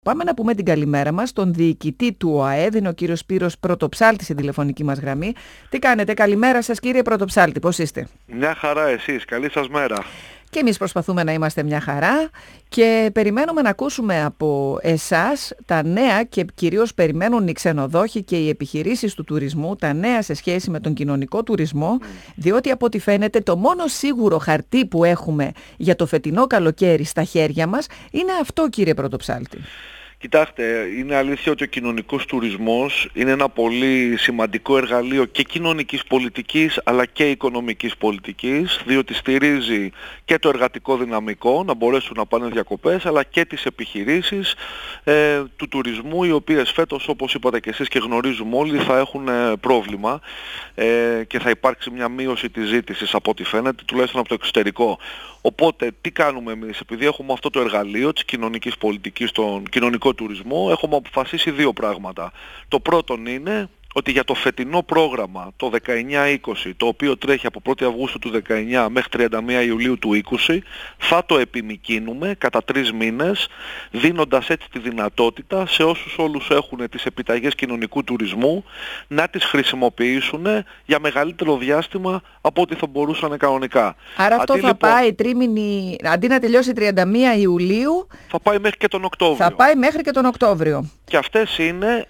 Πάμε να πούμε την καλημέρα μας στον διοικητή του ΟΑΕΔ, είναι ο κύριος Σπύρος Πρωτοψάλτης στη τηλεφωνική μας γραμμή. Τι κάνετε, καλημέρα σας κύριε Πρωτοψάλτη, πώς είστε? Μια χαρά εσείς, καλή σας μέρα. Και εμείς προσπαθούμε να είμαστε μια χαρά και περιμένουμε να ακούσουμε από εσάς τα νέα και κυρίως περιμένουν οι ξενοδόχοι και οι επιχειρήσεις του τουρισμού, τα νέα σε σχέση με τον κοινωνικό τουρισμό, διότι από ό,τι φαίνεται το μόνο σίγουρο χαρτί που έχουμε για το φετινό καλοκαίρι στα χέρια μας είναι αυτό, κύριε Πρωτοψάλτη. Κοιτάξτε, είναι αλήθεια ότι ο κοινωνικός τουρισμός είναι ένα πολύ σημαντικό εργαλείο και κοινωνικής πολιτικής αλλά και οικονομικής πολιτικής, διότι στηρίζει και το εργατικό δυναμικό να μπορέσουν να πάνε διακοπές, αλλά και τις επιχειρήσεις του τουρισμού, οι οποίες φέτος, όπως είπατε και εσείς και γνωρίζουμε όλοι, θα έχουν πρόβλημα και θα υπάρξει μια μείωση της ζήτησης από ό,τι φαίνεται, τουλάχιστον από το εξωτερικό. Οπότε τι κάνουμε εμείς? Επειδή έχουμε αυτό το εργαλείο της κοινωνικής πολιτικής, τον κοινωνικό τουρισμό, έχουμε αποφασίσει δύο πράγματα. Το πρώτον είναι ότι για το φετινό πρόγραμμα, το 19-20, το οποίο τρέχει από 1η Αυγούστου του 19 μέχρι 31 Ιουλίου του 20, θα το επιμικρύνουμε κατά 3 μήνες, δίνοντας έτσι τη δυνατότητα σε όσους όλους έχουν τις επιταγές κοινωνικού τουρισμού να τις χρησιμοποιήσουν για μεγαλύτερο διάστημα από ό,τι θα μπορούσαν κανονικά. Άρα αυτό θα πάει τρίμηνη, αντί να τελειώσει 31 Ιουλίου, θα πάει μέχρι και τον Οκτώβριο. Θα πάει μέχρι και τον Οκτώβριο. Και αυτές είναι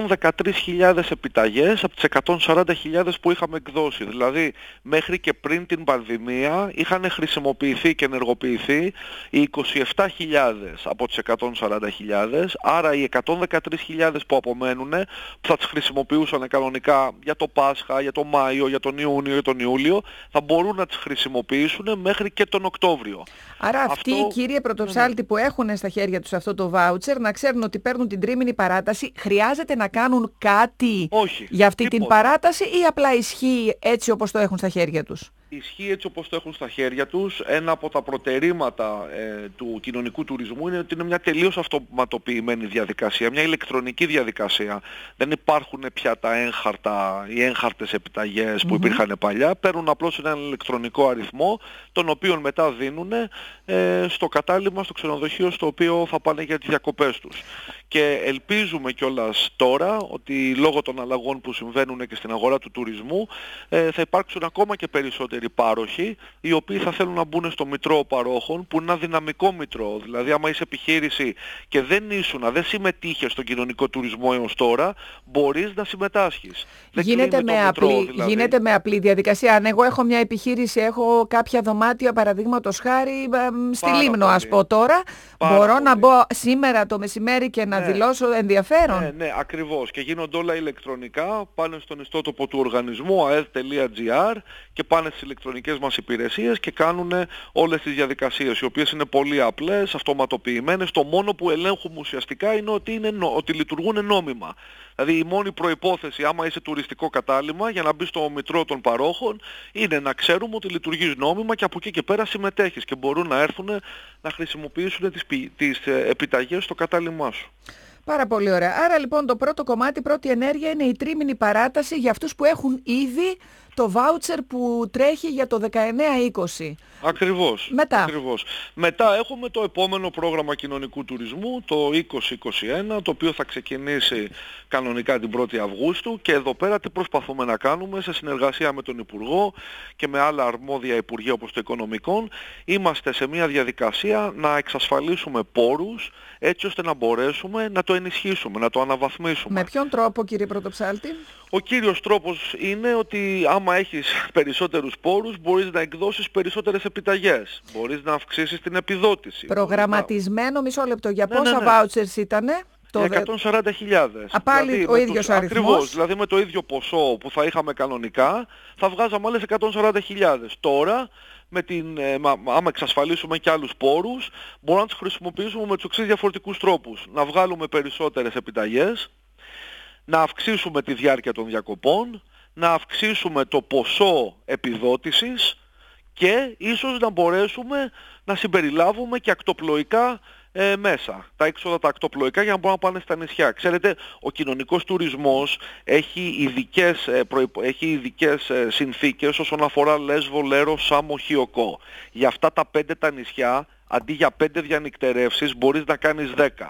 113.000 επιταγές από τις 140.000 που είχαμε εκδώσει. Δηλαδή μέχρι και πριν την πανδημία είχαν χρησιμοποιηθεί και ενεργοποιηθεί οι 27.000 από τις 140.000, άρα οι 113.000 που απομένουν, που θα τις χρησιμοποιούσαν κανονικά για το Πάσχα, για το Μάιο, για τον Ιούνιο, για τον Ιούλιο, θα μπορούν να τις χρησιμοποιήσουν μέχρι και τον Οκτώβριο. Άρα αυτοί οι κύριοι Πρωτοψάλτη που έχουν στα χέρια τους αυτό το βάουτσερ, να ξέρουν ότι παίρνουν την τρίμηνη παράταση, χρειάζεται να κάνουν κάτι για αυτή την παράταση ή απλά ισχύει έτσι όπως το έχουν στα χέρια τους? Ισχύει έτσι όπως το έχουν στα χέρια τους. Ένα από τα προτερήματα του κοινωνικού τουρισμού είναι ότι είναι μια τελείως αυτοματοποιημένη διαδικασία, μια ηλεκτρονική διαδικασία. Δεν υπάρχουν πια τα έγχαρτα, οι έγχαρτες επιταγές που υπήρχαν παλιά. Παίρνουν απλώς έναν ηλεκτρονικό αριθμό, τον οποίο μετά δίνουν στο κατάλημα, στο ξενοδοχείο στο οποίο θα πάνε για τις διακοπές τους. Και ελπίζουμε κιόλας τώρα ότι λόγω των αλλαγών που συμβαίνουν και στην αγορά του τουρισμού θα υπάρξουν ακόμα και περισσότεροι πάροχοι οι οποίοι θα θέλουν να μπουν στο μητρό παρόχων, που είναι ένα δυναμικό μητρό. Δηλαδή άμα είσαι επιχείρηση και δεν συμμετείχες στον κοινωνικό τουρισμό έως τώρα, μπορείς να συμμετάσχεις. Γίνεται με απλή διαδικασία. Αν εγώ έχω μια επιχείρηση, έχω κάποια δωμάτια παραδείγματος χάρη στη Λίμνο, ας πω τώρα, μπορώ να μπω σήμερα το μεσημέρι και να δηλώσω ενδιαφέρον? Ναι, ακριβώς. Και γίνονται όλα ηλεκτρονικά, πάνε στον ιστότοπο του οργανισμού aed.gr και πάνε στις ηλεκτρονικές μας υπηρεσίες και κάνουν όλες τις διαδικασίες, οι οποίες είναι πολύ απλές, αυτοματοποιημένες. Το μόνο που ελέγχουμε ουσιαστικά είναι ότι λειτουργούν νόμιμα. Δηλαδή η μόνη προϋπόθεση, άμα είσαι τουριστικό κατάλημα, για να μπει στο μητρό των παρόχων, είναι να ξέρουμε ότι λειτουργείς νόμιμα και από εκεί και πέρα συμμετέχεις και μπορούν να έρθουν να χρησιμοποιήσουν τις επιταγές στο κατάλημά σου. Πάρα πολύ ωραία. Άρα λοιπόν το πρώτο κομμάτι, πρώτη ενέργεια είναι η τρίμηνη παράταση για αυτούς που έχουν ήδη το βάουτσερ που τρέχει για το 19-20. Ακριβώς. Μετά. Μετά έχουμε το επόμενο πρόγραμμα κοινωνικού τουρισμού, το 2021, το οποίο θα ξεκινήσει κανονικά την 1η Αυγούστου, και εδώ πέρα τι προσπαθούμε να κάνουμε σε συνεργασία με τον Υπουργό και με άλλα αρμόδια Υπουργεία όπως το Οικονομικών. Είμαστε σε μια διαδικασία να εξασφαλίσουμε πόρους έτσι ώστε να μπορέσουμε να το ενισχύσουμε, να το αναβαθμίσουμε. Με ποιον τρόπο, κύριε Πρωτοψάλτη? Ο κύριος τρόπος είναι ότι άμα έχεις περισσότερους πόρους μπορείς να εκδώσεις περισσότερες επιταγές, μπορείς να αυξήσεις την επιδότηση. Προγραμματισμένο, μισό λεπτό, για πόσα vouchers ήτανε? 140.000. Πάλι δηλαδή, ο ίδιος αριθμός. Ακριβώς, δηλαδή με το ίδιο ποσό που θα είχαμε κανονικά θα βγάζαμε άλλες 140.000. Τώρα άμα εξασφαλίσουμε και άλλους πόρους, μπορούμε να τους χρησιμοποιήσουμε με τους εξής διαφορετικούς τρόπους. Να βγάλουμε περισσότερες επιταγές, να αυξήσουμε τη διάρκεια των διακοπών, να αυξήσουμε το ποσό επιδότησης και ίσως να μπορέσουμε να συμπεριλάβουμε και ακτοπλοϊκά μέσα. Τα έξοδα τα ακτοπλοϊκά για να μπορούν να πάνε στα νησιά. Ξέρετε, ο κοινωνικός τουρισμός έχει ειδικές συνθήκες όσον αφορά Λέσβο, Λέρο, Σάμο, Χιοκό. Για αυτά τα 5 τα νησιά, αντί για 5 διανυκτερεύσεις μπορείς να κάνεις 10.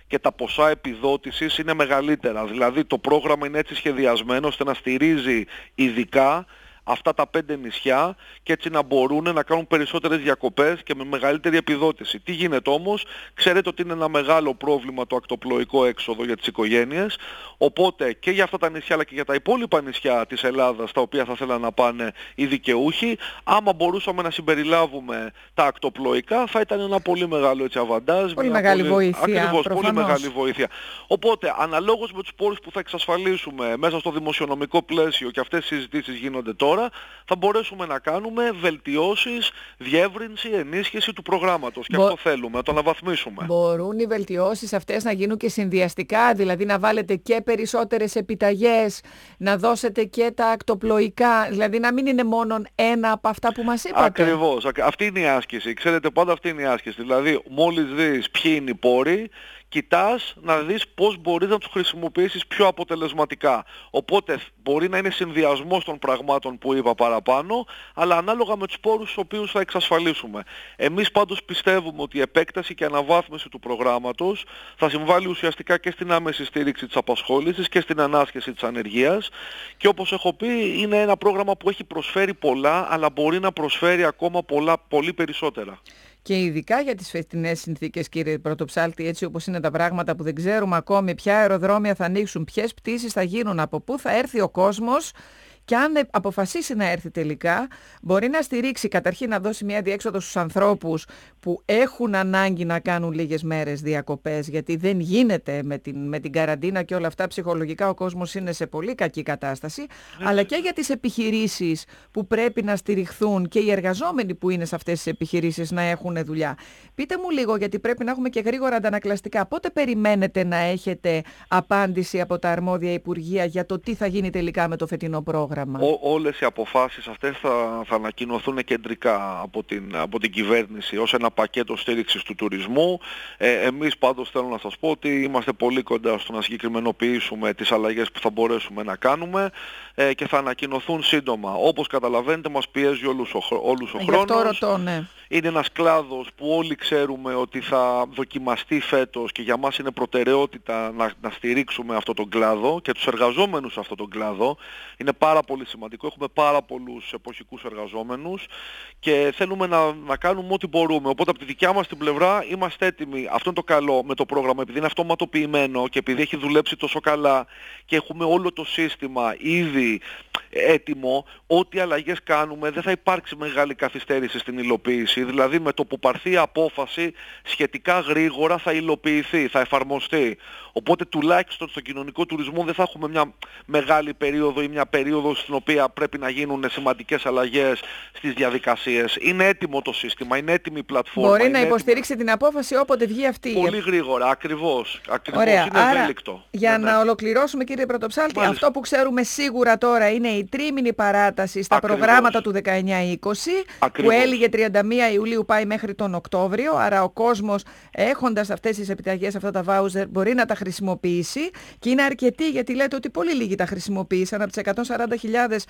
και τα ποσά επιδότησης είναι μεγαλύτερα. Δηλαδή το πρόγραμμα είναι έτσι σχεδιασμένο ώστε να στηρίζει ειδικά αυτά τα 5 νησιά και έτσι να μπορούν να κάνουν περισσότερες διακοπές και με μεγαλύτερη επιδότηση. Τι γίνεται όμως? Ξέρετε ότι είναι ένα μεγάλο πρόβλημα το ακτοπλοϊκό έξοδο για τις οικογένειες, οπότε και για αυτά τα νησιά αλλά και για τα υπόλοιπα νησιά της Ελλάδας τα οποία θα θέλαν να πάνε οι δικαιούχοι, άμα μπορούσαμε να συμπεριλάβουμε τα ακτοπλοϊκά θα ήταν ένα πολύ μεγάλο έτσι αβαντάζ. Πολύ μεγάλη βοήθεια. Ακριβώς, πολύ μεγάλη βοήθεια. Οπότε αναλόγως με τους πόρους που θα εξασφαλίσουμε μέσα στο δημοσιονομικό πλαίσιο και αυτές οι συζητήσεις γίνονται τώρα, θα μπορέσουμε να κάνουμε βελτιώσεις, διεύρυνση, ενίσχυση του προγράμματος. Και αυτό θέλουμε, να το αναβαθμίσουμε. Μπορούν οι βελτιώσεις αυτές να γίνουν και συνδυαστικά, δηλαδή να βάλετε και περισσότερες επιταγές, να δώσετε και τα ακτοπλοϊκά, δηλαδή να μην είναι μόνο ένα από αυτά που μας είπατε. Ακριβώς. Αυτή είναι η άσκηση. Ξέρετε, πάντα αυτή είναι η άσκηση. Δηλαδή, μόλις δεις ποιοι είναι οι πόροι, κοιτάς να δεις πώς μπορείς να τους χρησιμοποιήσεις πιο αποτελεσματικά. Οπότε μπορεί να είναι συνδυασμός των πραγμάτων που είπα παραπάνω, αλλά ανάλογα με τους πόρους τους οποίους θα εξασφαλίσουμε. Εμείς πάντως πιστεύουμε ότι η επέκταση και αναβάθμιση του προγράμματος θα συμβάλλει ουσιαστικά και στην άμεση στήριξη της απασχόλησης και στην ανάσχεση της ανεργίας και όπως έχω πει είναι ένα πρόγραμμα που έχει προσφέρει πολλά, αλλά μπορεί να προσφέρει ακόμα πολύ περισσότερα. Και ειδικά για τις φετινές συνθήκες, κύριε Πρωτοψάλτη, έτσι όπως είναι τα πράγματα που δεν ξέρουμε ακόμη ποια αεροδρόμια θα ανοίξουν, ποιες πτήσεις θα γίνουν, από πού θα έρθει ο κόσμος και αν αποφασίσει να έρθει τελικά, μπορεί να στηρίξει, καταρχήν να δώσει μια διέξοδο στους ανθρώπους που έχουν ανάγκη να κάνουν λίγες μέρες διακοπές, γιατί δεν γίνεται με την καραντίνα και όλα αυτά, ψυχολογικά ο κόσμος είναι σε πολύ κακή κατάσταση, αλλά και για τις επιχειρήσεις που πρέπει να στηριχθούν και οι εργαζόμενοι που είναι σε αυτές τις επιχειρήσεις να έχουν δουλειά. Πείτε μου λίγο, γιατί πρέπει να έχουμε και γρήγορα αντανακλαστικά. Πότε περιμένετε να έχετε απάντηση από τα αρμόδια υπουργεία για το τι θα γίνει τελικά με το φετινό πρόγραμμα? Όλες οι αποφάσεις αυτές θα ανακοινωθούν κεντρικά από την κυβέρνηση ως ένα πακέτο στήριξης του τουρισμού. Εμείς πάντως θέλω να σας πω ότι είμαστε πολύ κοντά στο να συγκεκριμενοποιήσουμε τις αλλαγές που θα μπορέσουμε να κάνουμε και θα ανακοινωθούν σύντομα. Όπως καταλαβαίνετε μας πιέζει όλους ο χρόνος. Ναι. Είναι ένας κλάδος που όλοι ξέρουμε ότι θα δοκιμαστεί φέτος και για μας είναι προτεραιότητα να στηρίξουμε αυτόν τον κλάδο και τους εργαζόμενους σε αυτόν τον κλάδο. Είναι πάρα πολύ σημαντικό. Έχουμε πάρα πολλούς εποχικούς εργαζόμενους και θέλουμε να κάνουμε ό,τι μπορούμε. Οπότε από τη δικιά μας την πλευρά είμαστε έτοιμοι. Αυτό είναι το καλό με το πρόγραμμα, επειδή είναι αυτοματοποιημένο και επειδή έχει δουλέψει τόσο καλά και έχουμε όλο το σύστημα ήδη έτοιμο, ό,τι αλλαγές κάνουμε δεν θα υπάρξει μεγάλη καθυστέρηση στην υλοποίηση. Δηλαδή με το που πάρθει η απόφαση σχετικά γρήγορα θα υλοποιηθεί, θα εφαρμοστεί. Οπότε τουλάχιστον στο κοινωνικό τουρισμό δεν θα έχουμε μια μεγάλη περίοδο ή μια περίοδο στην οποία πρέπει να γίνουν σημαντικές αλλαγές στις διαδικασίες. Είναι έτοιμο το σύστημα, είναι έτοιμη η πλατφόρμα. Μπορεί να υποστηρίξει την απόφαση όποτε βγει αυτή. Πολύ γρήγορα, ακριβώς. Ωραία. Είναι ευέλικτο. Για να ολοκληρώσουμε, κύριε Πρωτοψάλτη, αυτό που ξέρουμε σίγουρα τώρα είναι η τρίμηνη παράταση στα προγράμματα του 19-20, που έλυγε 31 Ιουλίου, πάει μέχρι τον Οκτώβριο. Άρα ο κόσμος, έχοντας αυτές τις επιταγές, αυτά τα βάουζερ, μπορεί να τα χρησιμοποιήσει και είναι αρκετοί, γιατί λέτε ότι πολύ λίγοι τα χρησιμοποίησαν. Από τις 140.000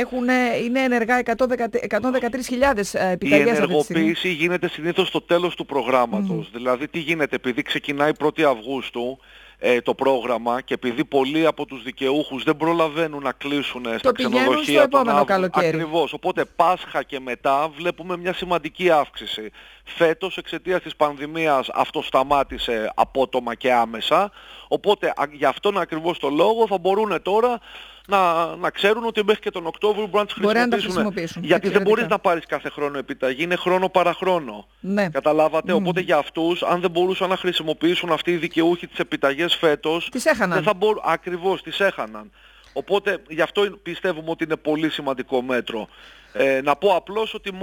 είναι ενεργά 113.000 επιταγές. Η ενεργοποίηση γίνεται συνήθως στο τέλος του προγράμματος. Δηλαδή τι γίνεται, επειδή ξεκινάει 1η Αυγούστου το πρόγραμμα και επειδή πολλοί από τους δικαιούχους δεν προλαβαίνουν να κλείσουν στα ξενοδοχεία στο επόμενο καλοκαίρι. Ακριβώς. Οπότε Πάσχα και μετά βλέπουμε μια σημαντική αύξηση. Φέτος εξαιτίας της πανδημίας αυτό σταμάτησε απότομα και άμεσα. Οπότε για αυτόν ακριβώς το λόγο θα μπορούν τώρα να ξέρουν ότι μέχρι και τον Οκτώβριο μπορούν να τις χρησιμοποιήσουν. Γιατί δεν μπορείς να πάρεις κάθε χρόνο επιταγή, είναι χρόνο παραχρόνο. Ναι. Καταλάβατε, οπότε για αυτούς, αν δεν μπορούσαν να χρησιμοποιήσουν αυτοί οι δικαιούχοι τις επιταγές φέτος, τις έχαναν. Ακριβώς, τις έχαναν. Οπότε γι' αυτό πιστεύουμε ότι είναι πολύ σημαντικό μέτρο. Να πω απλώς ότι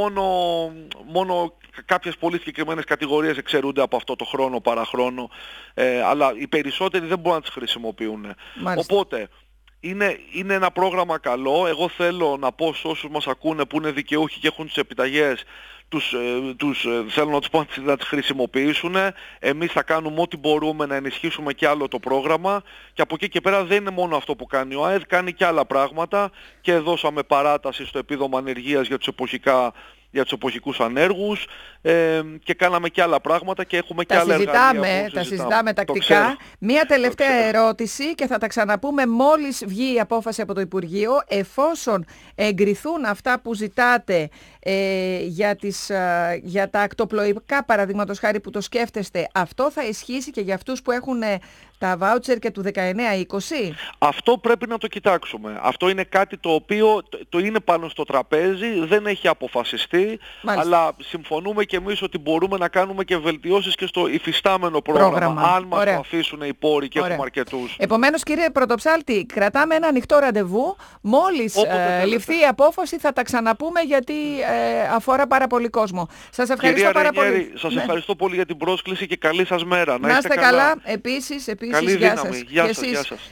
μόνο κάποιες πολύ συγκεκριμένες κατηγορίες εξαιρούνται από αυτό το χρόνο παραχρόνο, αλλά οι περισσότεροι δεν μπορούν να τις χρησιμοποιούν. Μάλιστα. Οπότε είναι ένα πρόγραμμα καλό. Εγώ θέλω να πω σε όσους μας ακούνε που είναι δικαιούχοι και έχουν τις επιταγές, θέλω να τους πω να τις χρησιμοποιήσουν. Εμείς θα κάνουμε ό,τι μπορούμε να ενισχύσουμε και άλλο το πρόγραμμα και από εκεί και πέρα δεν είναι μόνο αυτό που κάνει ο ΑΕΔ, κάνει και άλλα πράγματα και δώσαμε παράταση στο επίδομα ανεργίας για τους εποχικά για τους εποχικούς ανέργους και κάναμε και άλλα πράγματα και έχουμε και άλλα εργαλεία. Τα συζητάμε τακτικά. Μία τελευταία ερώτηση και θα τα ξαναπούμε μόλις βγει η απόφαση από το Υπουργείο. Εφόσον εγκριθούν αυτά που ζητάτε για τα ακτοπλοϊκά, παραδείγματος χάρη, που το σκέφτεστε, αυτό θα ισχύσει και για αυτούς που έχουν τα βάουτσερ και του 19-20? Αυτό πρέπει να το κοιτάξουμε. Αυτό είναι κάτι το οποίο το είναι πάνω στο τραπέζι, δεν έχει αποφασιστεί, αλλά συμφωνούμε και εμείς ότι μπορούμε να κάνουμε και βελτιώσεις και στο υφιστάμενο πρόγραμμα. Αν μας το αφήσουν οι πόροι και έχουμε αρκετούς. Επομένως, κύριε Πρωτοψάλτη, κρατάμε ένα ανοιχτό ραντεβού. Μόλις ληφθεί η απόφαση θα τα ξαναπούμε, γιατί αφορά πάρα πολύ κόσμο. Σας ευχαριστώ πάρα πολύ. Σας ευχαριστώ πολύ για την πρόσκληση και καλή σας μέρα. Να είστε καλά. Επίσης, καλή γεια δύναμη. σας. Γεια σας.